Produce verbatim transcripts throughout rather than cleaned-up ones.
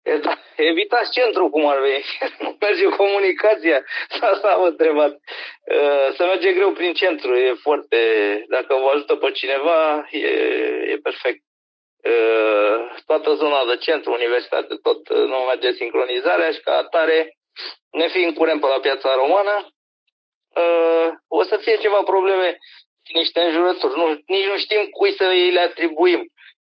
E, da, evitați centru cum ar veni. Nu merge comunicația. Asta vă întrebat. Să merge greu prin centru. E foarte... Dacă vă ajută pe cineva, e, e perfect. Toată zona de centru, universitate, tot nu merge sincronizarea și ca atare, ne fi în curent pe la Piața Romană, o să fie ceva probleme și niște înjurături. Nu, nici nu știm cui să îi le atribuim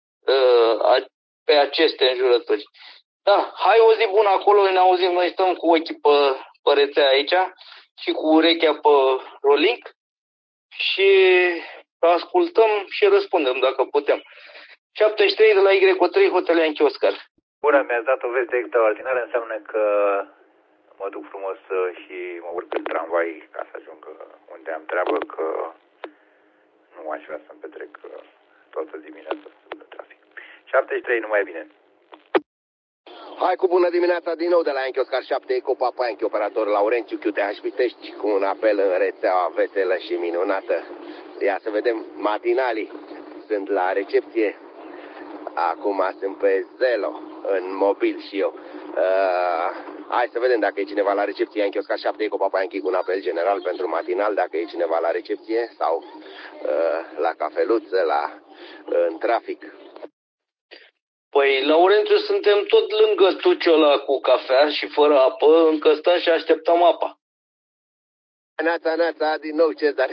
pe aceste înjurături. Da, hai o zi bună acolo, ne auzim, noi stăm cu ochii pe, pe rețea aici și cu urechea pe rolling și ascultăm și răspundem dacă putem. șaptezeci și trei de la Y O trei, Hotel Yankee Oscar. Bună, mi-ați dat o veste extraordinară, înseamnă că mă duc frumos și mă urc în tramvai ca să ajung unde am treabă, că nu aș vrea să-mi petrec toată dimineața de trafic. șaptezeci și trei, numai bine. Hai cu bună dimineața din nou de la Yankee Oscar șapte, Eco Papa Yankee, operator Laurențiu Q T H Pitești, cu un apel în rețeaua veselă și minunată. Ia să vedem, matinalii sunt la recepție. Acum sunt pe Zelo, în mobil și eu. Uh, hai să vedem dacă e cineva la recepție. Yankee Oscar șapte, Eco Papa Yankee, cu un apel general pentru matinal, dacă e cineva la recepție sau uh, la cafeluță, la, uh, în trafic. Păi, Laurențiu, suntem tot lângă tuciul ăla cu cafea și fără apă, încă stăm și așteptăm apa. Neața, neața, din nou Cezar.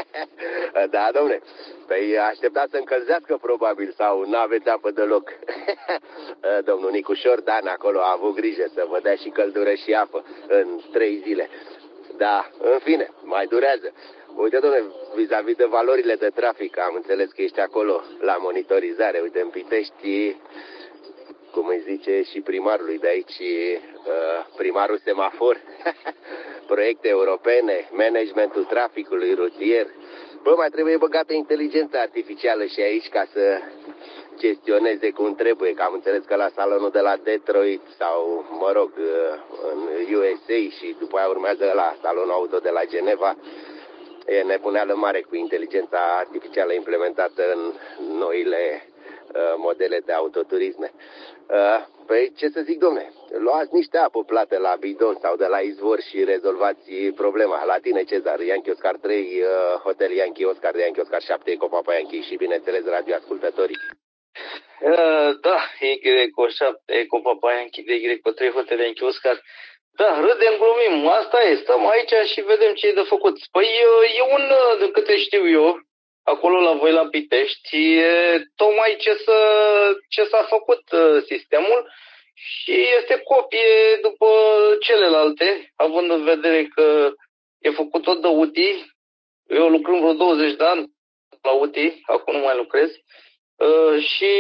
Da, domne, păi așteptați să încălzească probabil sau n-aveți apă deloc. Domnul Nicușor Dan acolo a avut grijă să vă dea și căldură și apă în trei zile. Da, în fine, mai durează. Uite, domne, vis-a-vis de valorile de trafic, am înțeles că ești acolo la monitorizare. Uite, în Pitești, cum îi zice și primarului de aici, primarul semafor, proiecte europene, managementul traficului rutier. Bă, mai trebuie băgată inteligența artificială și aici ca să gestioneze cum trebuie, că am înțeles că la salonul de la Detroit sau, mă rog, în U S A și după aia urmează la salonul auto de la Geneva, e nebuneală mare cu inteligența artificială implementată în noile uh, modele de autoturisme. Uh, păi ce să zic, domne, luați niște apă plată la bidon sau de la izvor și rezolvați problema. La tine, Cezar, Yankee Oscar trei, uh, Hotel Yankee Oscar, de Yankee Oscar șapte, Eco Papa Yankee și, bineînțeles, radioascultătorii. Uh, da, Y O șapte, Eco Papa Yankee, de Y O trei, Hotel Yankee Oscar. Da, râdem, glumim, asta e, stăm aici și vedem ce e de făcut. Păi e un, de câte știu eu, acolo la voi la Pitești, e tocmai ce, să, ce s-a făcut sistemul și este copie după celelalte, având în vedere că e făcut tot de U T I. Eu lucrând vreo douăzeci de ani la U T I, acum nu mai lucrez. Uh, și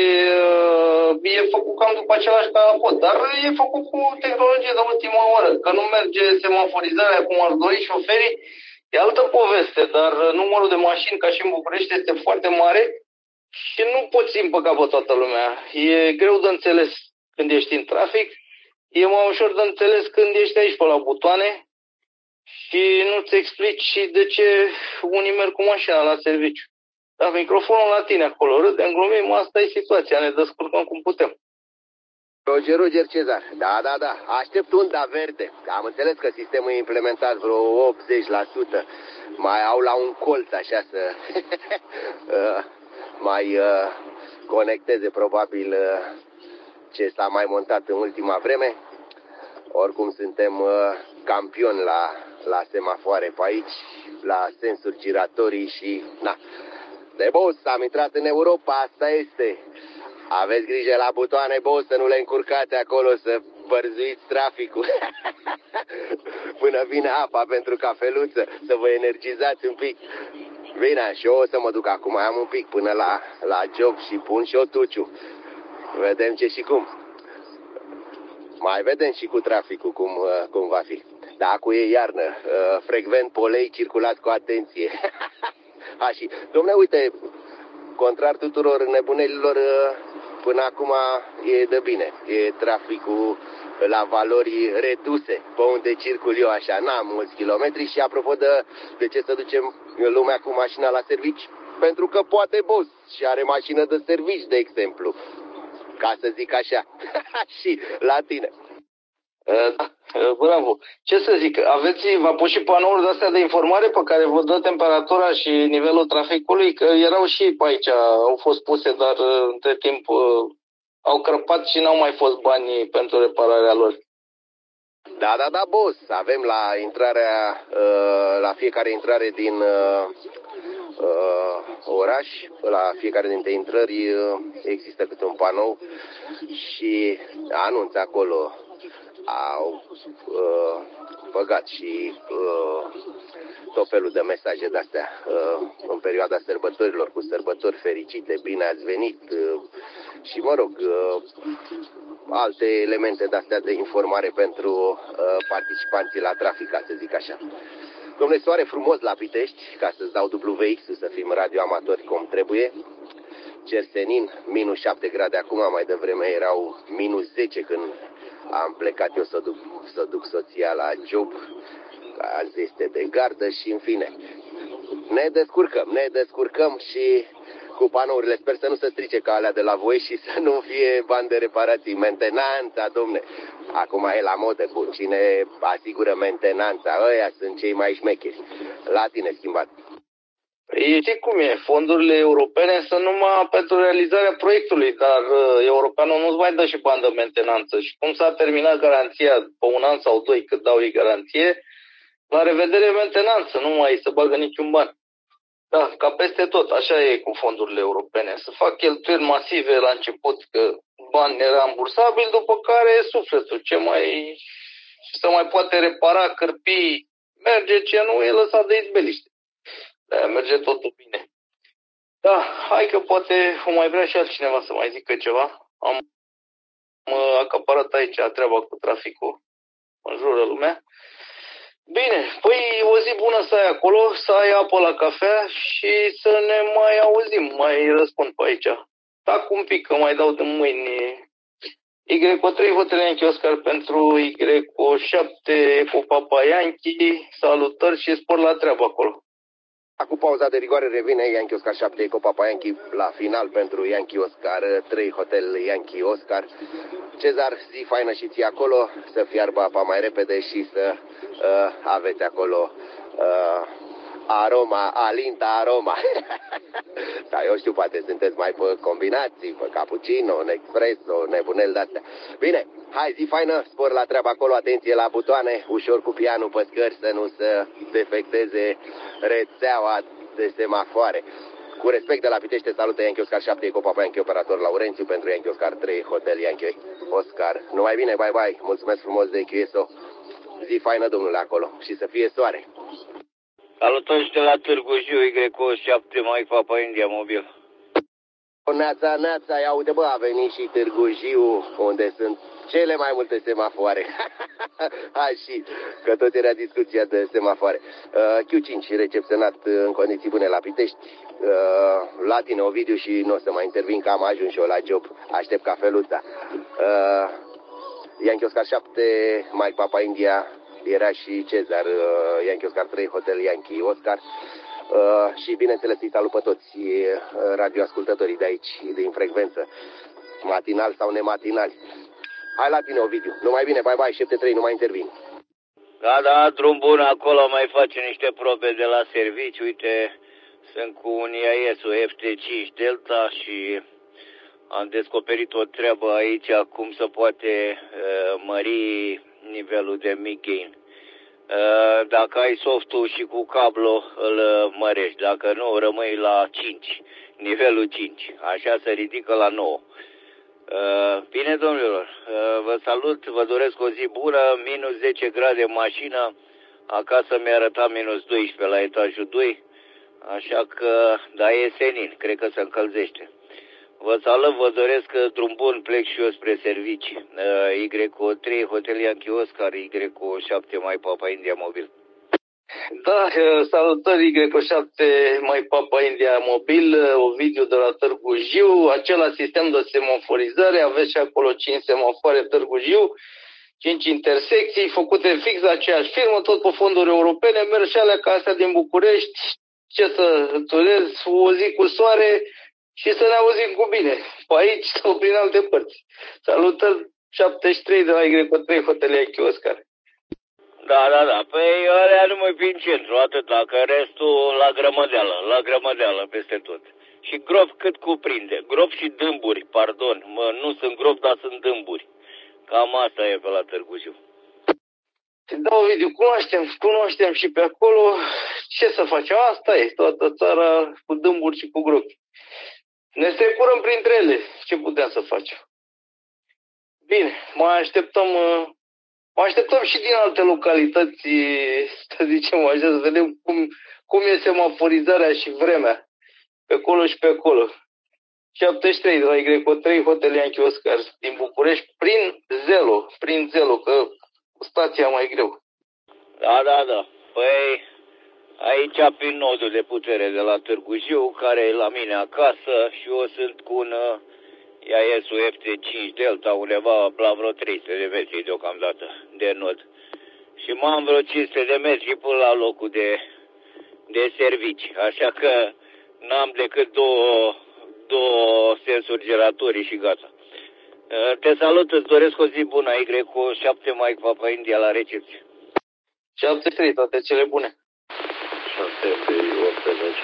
uh, e făcut cam după același calapot, dar e făcut cu tehnologie de ultimă oră, că nu merge semaforizarea cum ar dori șoferii, e altă poveste, dar numărul de mașini, ca și în București, este foarte mare și nu poți împăca pe toată lumea. E greu de înțeles când ești în trafic, e mai ușor de înțeles când ești aici pe la butoane și nu-ți explici de ce unii merg cu mașina la serviciu. Da, microfonul la tine acolo, râdem, glumim, asta e situația, ne descurcăm cum putem. Roger, Roger, Cezar, da, da, da, aștept unda verde. Am înțeles că sistemul e implementat vreo optzeci la sută. Mai au la un colț așa să mai uh, conecteze probabil uh, ce s-a mai montat în ultima vreme. Oricum suntem uh, campioni la, la semafoare pe aici, la sensuri giratorii și, na, de boss, am intrat în Europa, asta este. Aveți grijă la butoane, boss, să nu le încurcați acolo, să vărzuiți traficul. Până vine apa pentru cafeluță, să vă energizați un pic. Bine, și eu o să mă duc acum, am un pic până la, la job și pun și o tuciu. Vedem ce și cum. Mai vedem și cu traficul cum, cum va fi. Da, acum e iarnă, frecvent polei, circulați cu atenție. A, și, dom'le, uite, contrar tuturor nebunelilor, până acum e de bine. E traficul la valori reduse, pe unde circul eu așa, n-am mulți kilometri. Și apropo de, de ce să ducem lumea cu mașina la servici, pentru că poate boss și are mașină de servici, de exemplu. ca să zic așa. Și la tine. Da, bravo. Ce să zic, aveți, v-a pus și panouri de-astea de informare pe care vă dă temperatura și nivelul traficului? Că erau și pe aici, au fost puse, dar între timp au crăpat și n-au mai fost bani pentru repararea lor. Da, da, da, boss. Avem la intrarea, la fiecare intrare din oraș, la fiecare dintre intrări există câte un panou și anunță acolo. Au uh, băgat și uh, tot felul de mesaje de-astea uh, în perioada sărbătorilor, cu sărbători fericite, bine ați venit uh, și, mă rog, uh, alte elemente de-astea de informare pentru uh, participanții la trafic, ca să zic așa. Dom'le, soare frumos la Pitești, ca să-ți dau W X-ul, să fim radioamatori cum trebuie. Cer senin, minus șapte grade acum, mai devreme erau minus zece când am plecat eu să duc, să duc soția la job, azi este de gardă și în fine. Ne descurcăm, ne descurcăm și cu panourile sper să nu se strice ca alea de la voi și să nu fie bani de reparații. Mentenanța, domne, acum e la modă cu cine asigură mentenanța, ăia sunt cei mai șmecheri. La tine schimbat. Știi cum e, fondurile europene sunt numai pentru realizarea proiectului, dar uh, europeanul nu-ți mai dă și bani de mentenanță. Și cum s-a terminat garanția pe un an sau doi cât dau ei garanție, la revedere mentenanță, nu mai se bagă niciun ban. Da, ca peste tot, așa e cu fondurile europene. Să fac cheltuieli masive la început, că bani nerambursabili, după care sufletul, ce mai să mai poate repara, cârpi, merge, ce nu e lăsat de izbeliște. Da, merge totul bine. Da, hai că poate o mai vrea și altcineva să mai zică ceva. Am uh, acaparat aici treaba cu traficul în jurul lumea. Bine, păi o zi bună să ai acolo, să ai apă la cafea și să ne mai auzim, mai răspund pe aici. Tac un pic, că mai dau de mâini. Y O trei Hotel Yankee Oscar pentru Y O șapte Eco Papa Yankee, salutări și spor la treabă acolo. Cu pauza de rigoare revine Yankee Oscar șapte Eco Papa Yankee la final pentru Yankee Oscar trei Hotel Yankee Oscar. Cezar, zi faină și ție acolo, să fiarbă apa mai repede și să uh, aveți acolo uh, aroma, alinta aroma. Da, eu știu, poate sunteți mai pe combinații, pe cappuccino, în espresso, nebunel de-astea. Bine, hai, zi faină, spor la treabă acolo, atenție la butoane, ușor cu pianul pe scări să nu se defecteze rețeaua de semafoare. Cu respect de la Pitește, salută Yankee Oscar șapte, Eco Papa Yankee, operator Laurențiu pentru Yankee Oscar trei, Hotel Yankee Oscar. Numai bine, bye bye, mulțumesc frumos de Q S O. Zi faină, domnule, acolo și să fie soare. Salutări de la Târgu Jiu, Y O șapte, Mike Papa India, mobil. Neața, neața, ia uite bă, a venit și Târgu Jiu, unde sunt cele mai multe semafoare. Hai și, că tot era discuția de semafoare. Uh, Q cinci, recepționat în condiții bune la Pitești. Uh, la tine, Ovidiu, și nu o să mai intervin, că am ajuns și eu la job. Aștept cafeluța. Uh, Yankee Oscar șapte, Mike Papa India, era și Cezar, uh, Yankee Oscar trei, Hotel Yankee Oscar. Uh, și bineînțeles îi salut pe toți uh, radioascultătorii de aici, din frecvență, matinal sau nematinali. Hai la tine, Ovidiu, numai bine, bye bye, șapte trei, nu mai intervin. Da, da, drum bun acolo, mai face niște probe de la serviciu, uite, sunt cu un I A S-ul F T cinci Delta și am descoperit o treabă aici, cum se poate uh, mări nivelul de mic gain. Uh, dacă ai softul și cu cablu, îl mărești. Dacă nu, rămâi la cinci, nivelul cinci. Așa se ridică la nouă. Uh, bine, domnilor, uh, vă salut, vă doresc o zi bună, minus zece grade în mașină, acasă mi-a arătat minus doisprezece la etajul doi, așa că, da, e senin, cred că se încălzește. Vă salut, vă doresc drum bun, plec și eu spre servicii. Uh, Y O trei, Hotel Yankee Oscar, Y O șapte, Mike Papa India, mobil. Da, salutări Y O șapte, Mike Papa India, mobil, Ovidiu de la Târgu Jiu, același sistem de semaforizare, aveți și acolo cinci semafoare Târgu Jiu, cinci intersecții, făcute fix de aceeași firmă, tot pe fonduri europene, merg și alea ca astea din București, ce să turez, o zi cu soare și să ne auzim cu bine, pe aici sau prin alte părți. Salutări șaptezeci și trei de la Y trei Hotelia Oscar. Da, da, da. Păi ălea numai prin centru, atât, dacă restul la grămădeală, la grămădeală peste tot. Și gropi cât cuprinde. Gropi și dâmburi, pardon. Mă, nu sunt gropi, dar sunt dâmburi. Cam asta e pe la Târgu Jiu. Da, Ovidiu, cunoaștem, cunoaștem și pe acolo. Ce să facem? Asta e, toată țara cu dâmburi și cu gropi. Ne strecurăm printre ele. Ce putem să facem? Bine, mai așteptăm, mai așteptăm și din alte localități, să zicem așa, să vedem cum, cum e semaforizarea și vremea. Pe acolo și pe acolo. șaptezeci și trei de la Y trei Hotelia Oscar din București, prin Zelo, prin Zelo, că stația mai greu. Da, da, da. Păi aici prin nodul de putere de la Târgu Jiu, care e la mine acasă și eu sunt cu un I A S-ul F T cinci Delta undeva la vreo trei sute de metri deocamdată de nod. Și mai am vreo cinci sute de metri până la locul de, de servici. Așa că n-am decât două, două sensuri giratorii și gata. Te salut, îți doresc o zi bună, Y cu șapte Mike Papa India la recepție. șaptezeci și trei, toate cele bune. șapte pe optsprezece.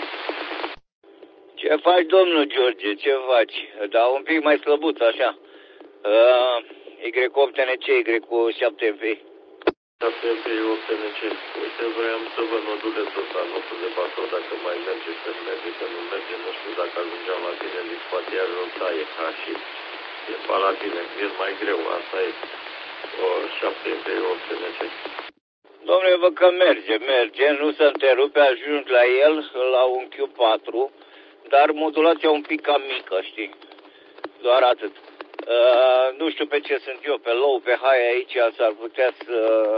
Ce faci, domnul George, ce faci? Da, un pic mai slăbuț, așa. Uh, Y opt N C, Y cu șapte M P. șapte pe opt N C. Uite, vreau să vă nodulețul ăsta, notul de Bacău, dacă mai merge, să merge, că nu merge, nu știu dacă ajungeam la tine, zic, poate iar o taie, ca și e pe la tine, e mai greu, asta e o șapte pe opt N C. Domnule, văd că merge, merge, nu se întrerupe, ajung la el, la un Q patru, dar modulația un pic cam mică, știi? Doar atât. Uh, nu știu pe ce sunt eu, pe low, pe high aici, s-ar putea să...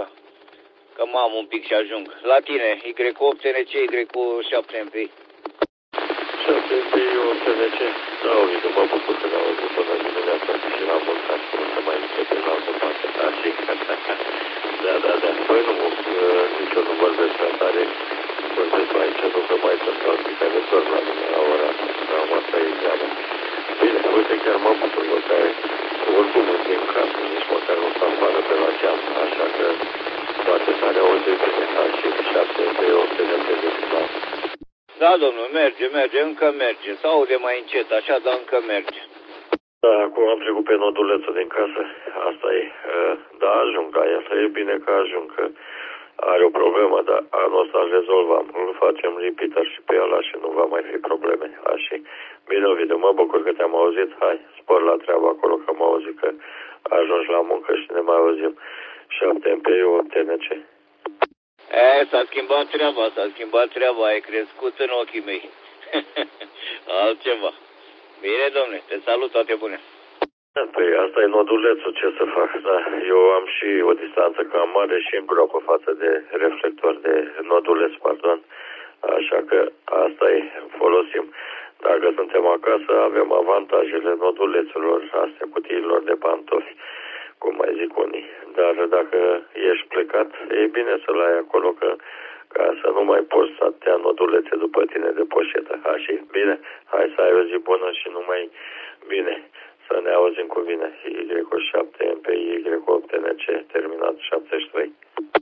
că m-am un pic și ajung. La tine, Y opt N C, Y cu șapte M P. șapte pe opt N C. Da, uite, mă bucur că ne-au auzit până dimineața și la mult, ca să nu mai începe în altă parte. Așa da, da, da. Păi nu, nici eu nu vorbesc prea tare. Vorbesc aici, nu că mai sunt alții care torn la mine la ora asta. Cam asta e treaba. Bine, uite, chiar mă bucur, bă, că oricum îți din casă, nici măcar nu s-a afară pe la geam, așa că toate s-ar auzi bine, ca și șapte pe opt N P de final. Da, domnul, merge, merge, încă merge. S-aude mai încet, așa, dar încă merge. Da, acum am trecut pe nodulețul din casă, asta e. Da, ajung, aia, asta e bine că ajung, că are o problemă, dar anul ăsta îl rezolvam. Îl facem repeater și pe ăla și nu va mai fi probleme. Așa. Bine, Ovidiu, mă bucur că te-am auzit. Hai, spor la treabă acolo, că am auzit că ajungi la muncă și ne mai auzim. șapte M P opt N C. E, s-a schimbat treaba, s-a schimbat treaba, ai crescut în ochii mei. Altceva. Bine, domnule, te salut, toate bune. Păi asta e nodulețul, ce să fac, da. Eu am și o distanță cam mare și în groapă față de reflector, de noduleț, pardon. Așa că asta e, folosim. Dacă suntem acasă, avem avantajele nodulețurilor, astea cutiilor de pantofi, cum mai zic unii. Dar dacă ești plecat, e bine să-l ai acolo, că ca să nu mai poți să te ia nodulețe după tine de poșetă. Așa, bine, hai să ai o zi bună și numai bine. Să ne auzim cu bine. Y șapte M P Y opt N C, terminat șaptezeci și trei.